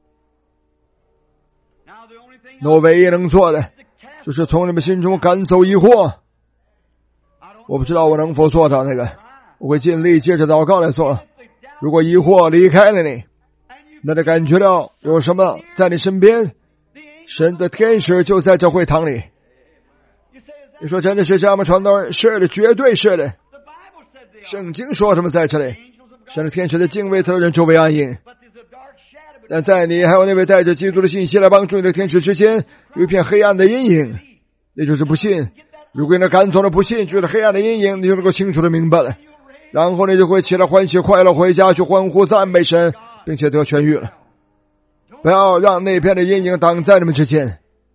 那我唯一能做的就是从你们心中赶走疑惑。我不知道我能否做到那个，我会尽力借着祷告来做。如果疑惑离开了你，那你感觉到有什么在你身边，神的天使就在这会堂里。你说真的是这样吗？传道人，是的，绝对是的。圣经说他们在这里，神的天使的敬畏他的人周围安营。但在你还有那位带着基督的信息来帮助你的天使之间，有一片黑暗的阴影，那就是不信。如果你赶走了不信，就是黑暗的阴影，你就能够清楚的明白了，然后你就会起来欢喜快乐，回家去欢呼赞美神，并且得痊愈了。不要让那片的阴影挡在你们之间。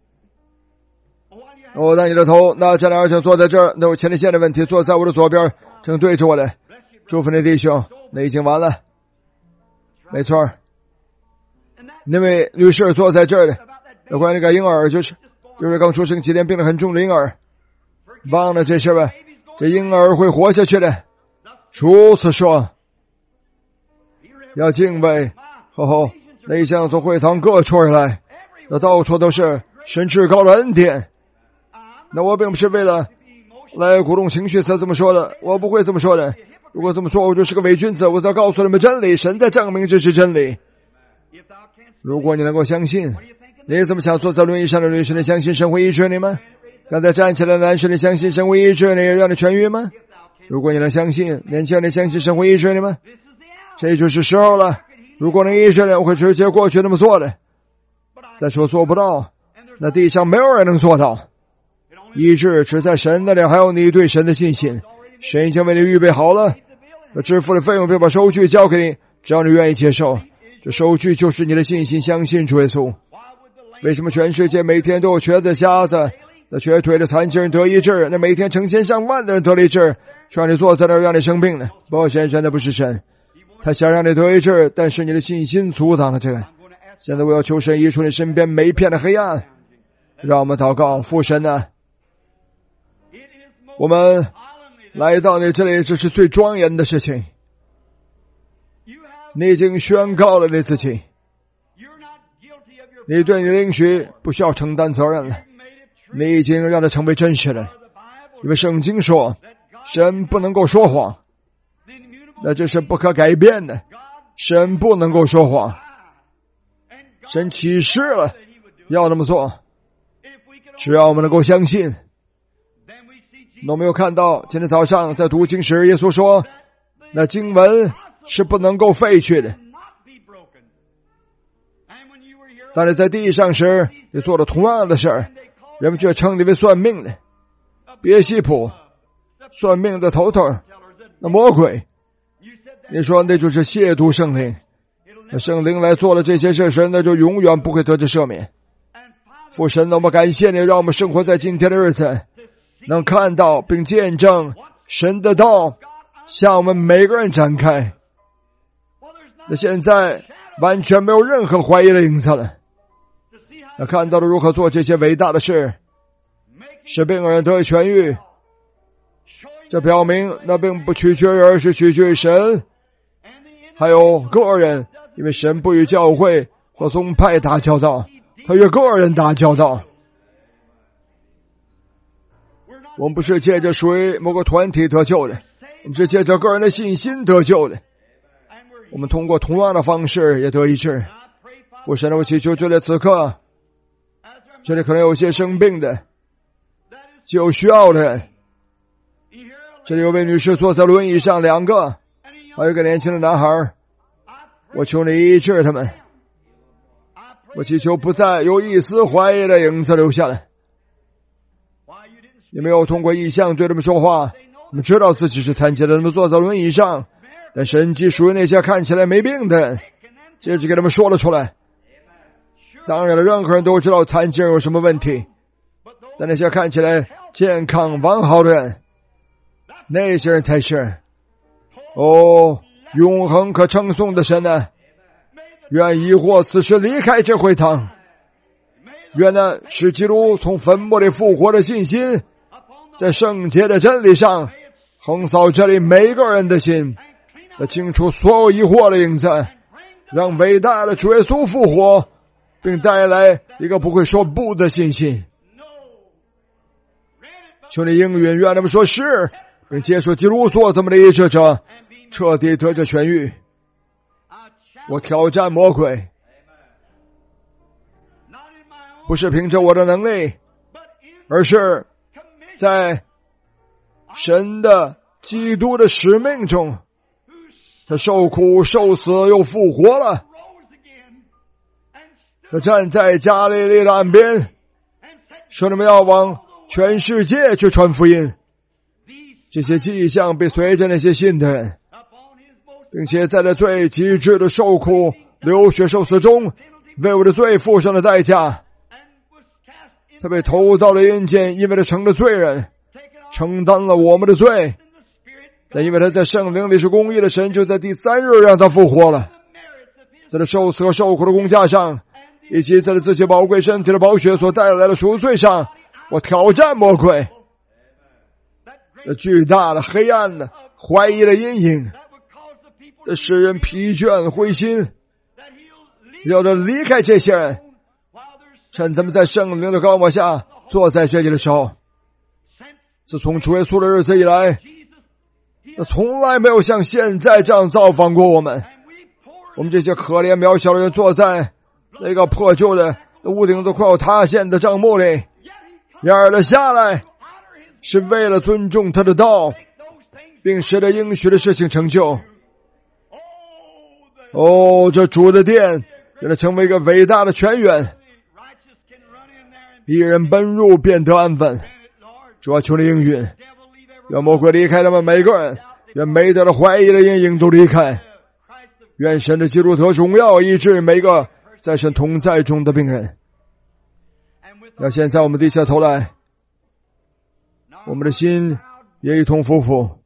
我在你的头，那这两个坐在这儿，那有前列腺的问题，坐在我的左边，正对着我的。祝福你弟兄，那已经完了。没错，那位女士坐在这儿的，有关那个婴儿，就是刚出生几天病得很重的婴儿，忘了这事吧？这婴儿会活下去的。如此说，要敬畏。那一向从会堂各处而来，那到处都是神至高的恩典。那我并不是为了来鼓动情绪才这么说的，我不会这么说的。如果这么说，我就是个伪君子。我要告诉你们真理，神在证明这是真理。如果你能够相信，你怎么想？坐在轮椅上的女士，你相信神会医治你吗？刚才站起来的男士，你相信神会医治你，让你痊愈吗？如果你能相信，年轻人，你相信神会医治你吗？这就是时候了。如果能医治你，我会直接过去那么做的，但是我做不到。那地上没有人能做到。医治只在神那里，还有你对神的信心。神已经为你预备好了，那支付的费用，并把收据交给你，只要你愿意接受。这收据就是你的信心，相信主耶稣。为什么全世界每天都有瘸子、瞎子、那瘸腿的残疾人得医治？那每天成千上万的人得了医治，却让你坐在那儿让你生病呢？不，神真的不是神，他想让你得医治，但是你的信心阻挡了这个。现在我要求神移除你身边每一片的黑暗。让我们祷告。父神啊，我们来到你这里，这是最庄严的事情。你已经宣告了你自己，你对你的应许不需要承担责任了，你已经让它成为真实了。因为圣经说神不能够说谎，那这是不可改变的。神不能够说谎，神启示了要那么做。 只要我们能够相信。那我们又看到今天早上在读经时，耶稣说那经文是不能够废去的。当你在地上时，你做了同样的事儿，人们却称你为算命的别西卜，算命的头头，那魔鬼。你说那就是亵渎圣灵，那圣灵来做了这些事时，那就永远不会得着赦免。父神，我们感谢你，让我们生活在今天的日子，能看到并见证神的道向我们每个人展开。那现在完全没有任何怀疑的影子了。那看到了如何做这些伟大的事，使病人得以痊愈。这表明那并不取决于，而是取决于神还有个人，因为神不与教会或宗派打交道，他与个人打交道。我们不是借着属于某个团体得救的，我们是借着个人的信心得救的。我们通过同样的方式也得医治。父神，我祈求这里此刻，这里可能有些生病的，有需要的人。这里有位女士坐在轮椅上，2个，还有一个年轻的男孩。我求你医治他们。我祈求不再有一丝怀疑的影子留下来。你没有通过异象对他们说话，他们知道自己是残疾的，他们坐在轮椅上，但神迹属于那些看起来没病的人，接着给他们说了出来。当然了，任何人都知道残疾人有什么问题，但那些看起来健康完好的人，那些人才是永恒可称颂的神呢。愿疑惑此时离开这会堂，愿那使基督从坟墓里复活的信心，在圣洁的真理上横扫这里每个人的心，来清除所有疑惑的影子，让伟大的主耶稣复活，并带来一个不会说不的信心。求你应允，愿他们说是，并接受基督做这么的医治者，彻底得着痊愈。我挑战魔鬼，不是凭着我的能力，而是在神的基督的使命中，他受苦受死又复活了，他站在加利利的岸边，说你们要往全世界去传福音。这些迹象被随着那些信的人，并且在这最极致的受苦流血受死中，为我的罪付上了代价。他被投到了阴间，因为他成了罪人，承担了我们的罪。但因为他在圣灵里是公义的神，就在第3日让他复活了。在他受死和受苦的工价上，以及在他自己宝贵身体的宝血所带来的赎罪上，我挑战魔鬼。那巨大的黑暗的怀疑的阴影，这使人疲倦灰心，要他离开这些人，趁他们在圣灵的高帽下坐在这里的时候。自从主耶稣的日子以来，他从来没有像现在这样造访过我们。我们这些可怜渺小的人坐在那个破旧的屋顶都快要塌陷的帐幕里，然而他下来是为了尊重他的道，并使他应许的事情成就。这主的殿让他成为一个伟大的泉源，一人奔入便得安稳。主啊，求你应允，愿魔鬼离开他们每个人，愿没得了怀疑的阴影都离开，愿神的基督得荣耀，医治每个在神同在中的病人。那现在我们低下头来，我们的心也一同匍匐。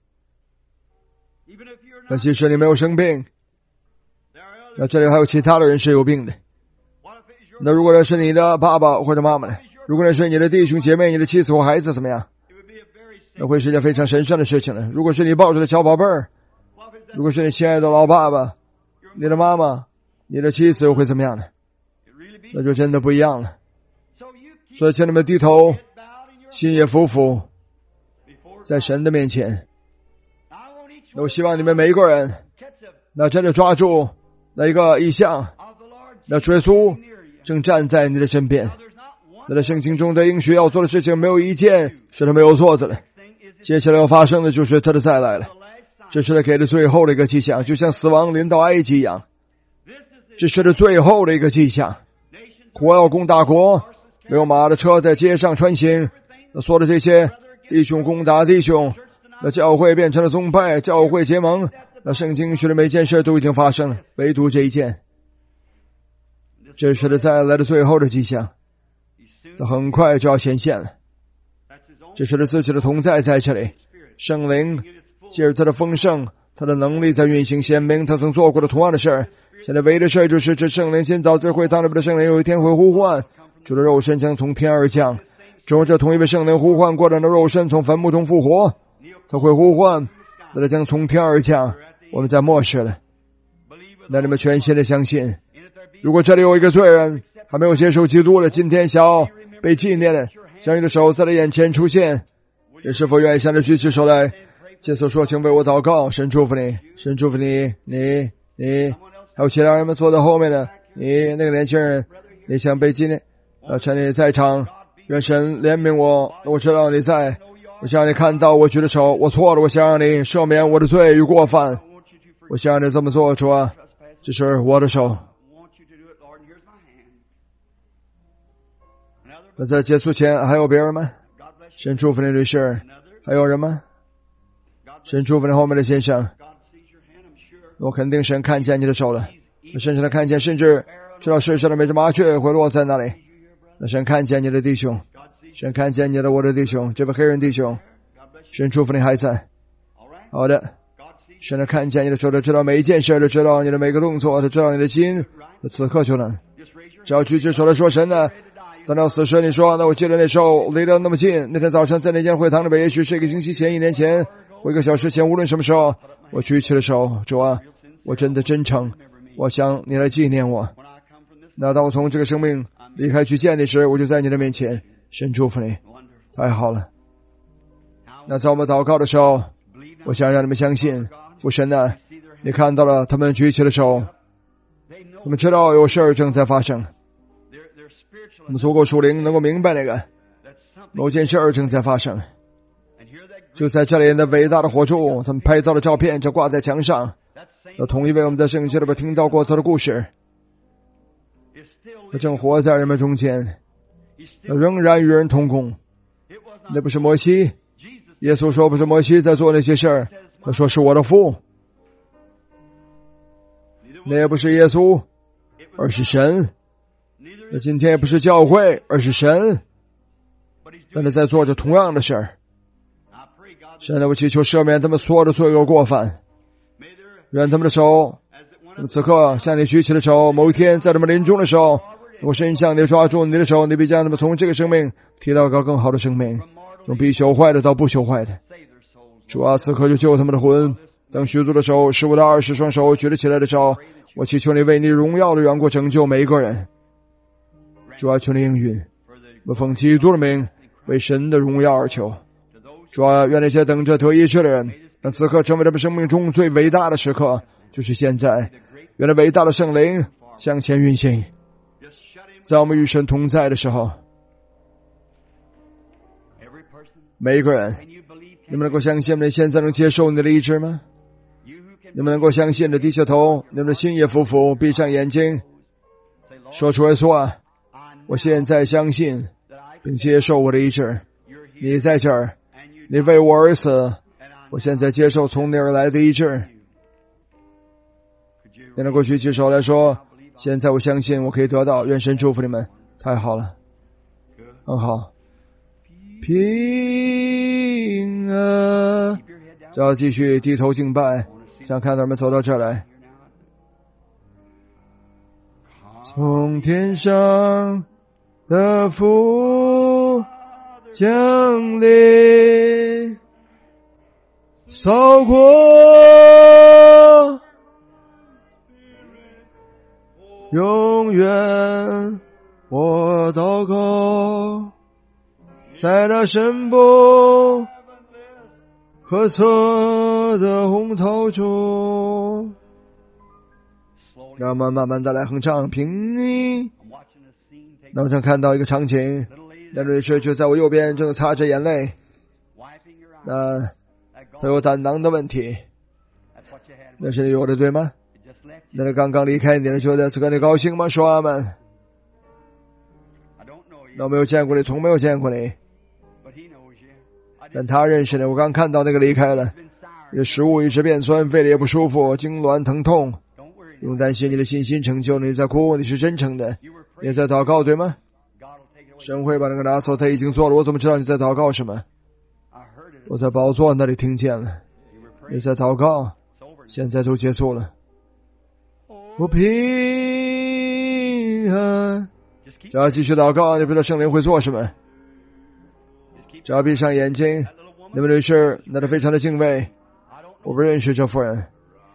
那即使你没有生病，那这里还有其他的人是有病的。那如果那是你的爸爸或者妈妈呢？如果那是你的弟兄姐妹、你的妻子或孩子怎么样？那会是一件非常神圣的事情了。如果是你抱着的小宝贝儿，如果是你亲爱的老爸爸、你的妈妈、你的妻子，又会怎么样呢？那就真的不一样了。所以请你们低头，心也匍匐在神的面前。那我希望你们每一个人那真的抓住那一个意象，那主耶稣正站在你的身边， 那在圣经中的应许要做的事情没有一件是他没有做的了。接下来要发生的就是他的再来了，这是他给的最后的一个迹象，就像死亡临到埃及一样，这是他最后的一个迹象。国要攻大国，没有马的车在街上穿行，那说的这些弟兄攻打弟兄，那教会变成了宗派，教会结盟，那圣经说的每件事都已经发生了，唯独这一件，这是他再来的最后的迹象，他很快就要显现了。这是他自己的同在在这里，圣灵借着他的丰盛，他的能力在运行，显明他曾做过的同样的事儿。现在唯一的事就是这圣灵先早在会堂里边的圣灵有一天会呼唤，主的肉身将从天而降，只有这同一位圣灵呼唤过来的肉身从坟墓中复活，他会呼唤，那他将从天而降。我们在末世了，那你们全心的相信，如果这里有一个罪人还没有接受基督的，今天想要被纪念的，将你的手在他眼前出现，你是否愿意向他举起手来，接受说请为我祷告，神祝福你，神祝福你，你还有其他人们坐在后面的，你那个年轻人，你想被纪念，趁你在场，愿神怜悯我，我知道你在，我想你看到我举的手，我错了，我想让你赦免我的罪与过犯，我想让你这么做，主啊，这是我的手。那在结束前还有别人吗？神祝福你女士，还有人吗？神祝福你后面的先生，我肯定神看见你的手了，甚至他看见，甚至知道世上的每只麻雀会落在那里。那神看见你的弟兄，神看见你的我的弟兄，这位黑人弟兄，神祝福你还在。好的，神他看见你的手，他知道每一件事，他知道你的每个动作，他知道你的心，那此刻就能只要举起手来说，神呢，等到死时你说，那我记得那时候离得那么近，那天早上在那间会堂里边，也许是1个星期前、1年前或1个小时前，无论什么时候，我举起了手，主啊，我真的真诚，我想你来纪念我。那当我从这个生命离开去见你时，我就在你的面前，神祝福你，太好了。那在我们祷告的时候，我想让你们相信，父神呢，你看到了他们举起了手，他们知道有事正在发生，他们足够属灵，能够明白那个某件事正在发生。就在这里，那伟大的火柱，他们拍照的照片就挂在墙上。那同一位我们在圣经里边听到过他的故事，他正活在人们中间，他仍然与人同工。那不是摩西，耶稣说不是摩西在做那些事儿，他说是我的父。那也不是耶稣，而是神。那今天也不是教会，而是神，但是在做着同样的事儿。神啊，我祈求赦免他们所有的罪恶过犯，愿他们的手，他们此刻向你举起的手，某一天在他们临终的时候，我伸向你，抓住你的手，你必将他们从这个生命提到一个更好的生命，从必朽坏的到不朽坏的。主啊，此刻就救他们的魂。当许多的手15到20双手举了起来的时候，我祈求你为你荣耀的缘故拯救每一个人。主啊，求你应允，我奉基督的名为神的荣耀而求。主啊，愿那些等着得医治的人，让此刻成为他们生命中最伟大的时刻，就是现在。愿那伟大的圣灵向前运行，在我们与神同在的时候，每一个人，你们能够相信你现在能接受你的医治吗？你们能够相信的低下头，你们的心也服服，闭上眼睛，说出来说啊，我现在相信并接受我的医治，你在这儿，你为我而死，我现在接受从你而来的医治。你能够举起手来说，现在我相信我可以得到，愿神祝福你们，太好了，很好。平安，只要继续低头敬拜，想看他们走到这来。从天上的福降临，扫过永远我祷告，在那深不可测的洪涛中，让我们慢慢的来哼唱平音。那我想看到一个场景， 那女士就在我右边，正擦着眼泪。她有胆囊的问题，那是你有的对吗？那他刚刚离开你了，就在此刻你高兴吗？说阿们。那我没有见过你，从没有见过你，但他认识你。我刚看到那个离开了，你的食物一直变酸，胃里也不舒服，痉挛疼痛。不用担心，你的信心成就，你在哭，你是真诚的，你也在祷告对吗？神会把那个拿走，他已经做了，我怎么知道你在祷告什么？我在宝座那里听见了，你在祷告，现在就结束了。我平安，只要继续祷告，你不知道圣灵会做什么。只要闭上眼睛，那位女士，那她非常的敬畏。我不认识这妇人，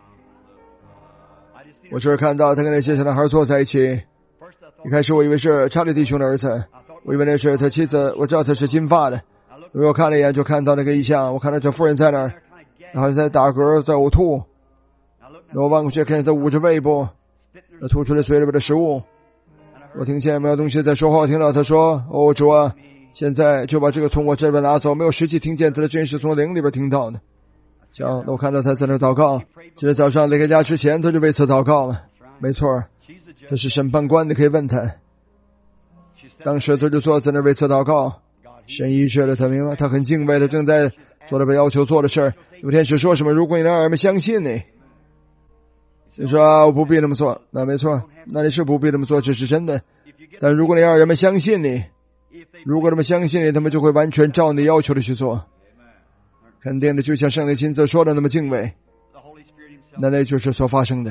我只是看到她跟那些小男孩坐在一起。一开始我以为是查理弟兄的儿子，我以为那是他妻子，我知道他是金发的。因为我看了一眼就看到那个异象，我看到这妇人在那儿，然后在打嗝，在呕吐。然后我望过去看见他捂着胃部，吐出了嘴里边的食物。我听见没有东西在说话，我听到他说：“哦，主啊，现在就把这个从我这边拿走。”没有实际听见他的真是从灵里边听到的。行，那我看到他在那祷告。今天早上离开家之前，他就为此祷告了。没错，这是审判官，你可以问他。当时他就坐在那为此祷告。神医治了他，明白？他很敬畏，他正在做了被要求做的事儿。有天使说什么？如果你让人们相信你，你说我不必那么做，那没错，那你是不必那么做，这是真的。但如果你让人们相信你，如果他们相信你，他们就会完全照你要求的去做。肯定的，就像圣灵亲自说的那么敬畏，那就是所发生的。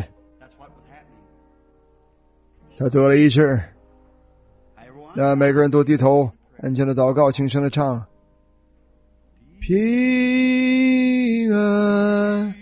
他得了医治，那每个人都低头安静的祷告，轻声的唱平安，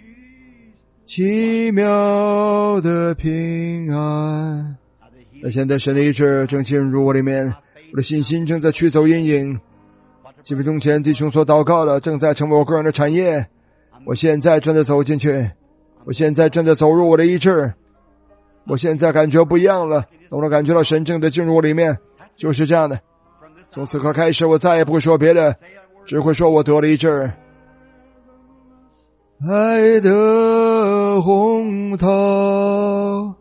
奇妙的平安。那现在神的医治正进入我里面，我的信心正在驱走阴影。几分钟前弟兄所祷告的正在成为我个人的产业，我现在正在走进去，我现在正在走入我的医治，我现在感觉不一样了，我能感觉到神正在进入我里面，就是这样的。从此刻开始，我再也不会说别的，只会说我得了医治。爱的洪涛，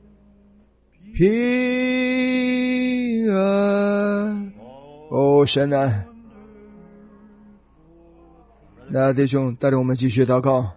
平安，哦，神啊！那弟兄带领我们继续祷告。